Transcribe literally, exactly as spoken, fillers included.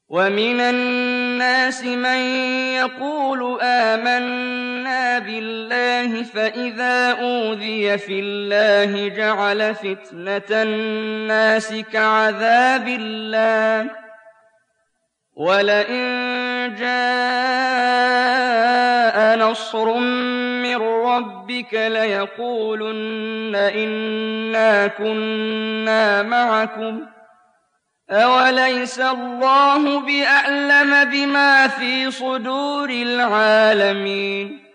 وَمِنَ النَّاسِ مَن يَقُولُ آمَنَّا بِاللَّهِ فَإِذَا أُوذِيَ فِي اللَّهِ جَعَلَ فِتْنَةَ النَّاسِ كَعَذَابِ اللَّهِ ۚ وَلَئِن جَاءَ نَصْرٌ مِّن رَّبِّكَ لَيَقُولُنَّ إِنَّا كُنَّا مَعَكُمْ ۚ أَوَلَيْسَ اللَّهُ بِأَعْلَمَ بِمَا فِي صُدُورِ الْعَالَمِينَ